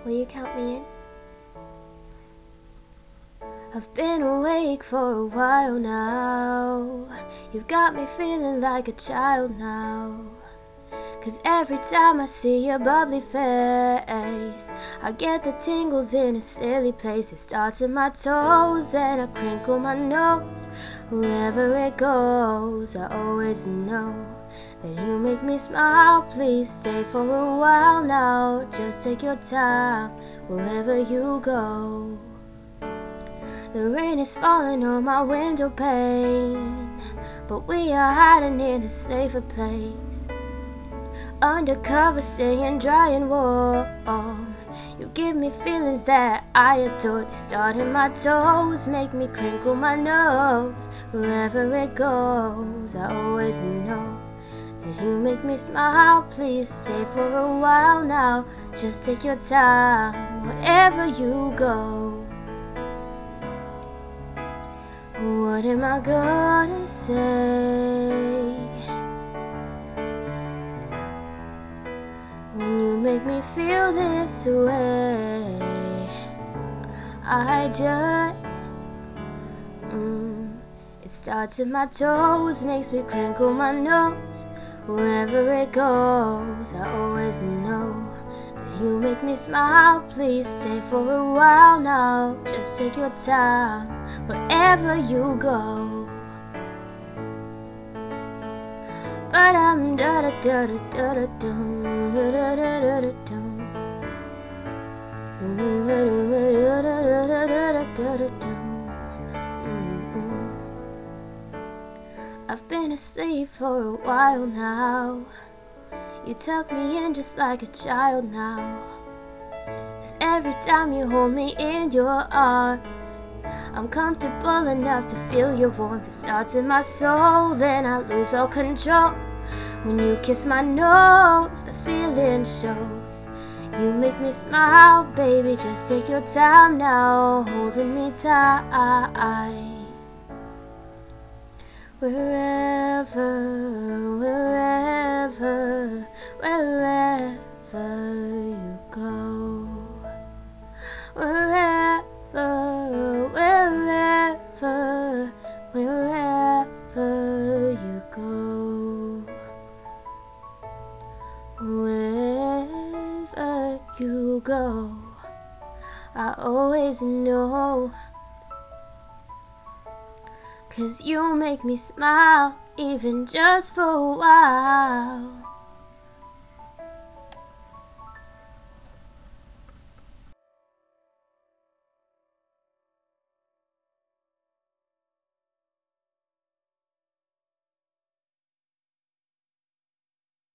Will you count me in? I've been awake for a while now. You've got me feeling like a child now. 'Cause every time I see your bubbly face, I get the tingles in a silly place. It starts in my toes and I crinkle my nose. Wherever it goes, I always know that you make me smile. Please stay for a while now. Just take your time wherever you go. The rain is falling on my window pane, but we are hiding in a safer place. Undercover, staying dry and warm. You give me feelings that I adore. They start in my toes, make me crinkle my nose. Wherever it goes, I always know that you make me smile. Please stay for a while now. Just take your time wherever you go. What am I gonna say when you make me feel this way? I just it starts in my toes, makes me crinkle my nose. Wherever it goes, I always know that you make me smile. Please stay for a while now. Just take your time wherever you go. But I'm da da da da da da dum da da da da da dum da da da da da dum. I've been asleep for a while now. You tuck me in just like a child now. 'Cause every time you hold me in your arms, I'm comfortable enough to feel your warmth. It starts in my soul, then I lose all control. When you kiss my nose, the feeling shows. You make me smile, baby, just take your time now, holding me tight. Wherever, wherever, wherever you go. Wherever, wherever, wherever you go. Wherever you go, I always know. 'Cause you make me smile, even just for a while.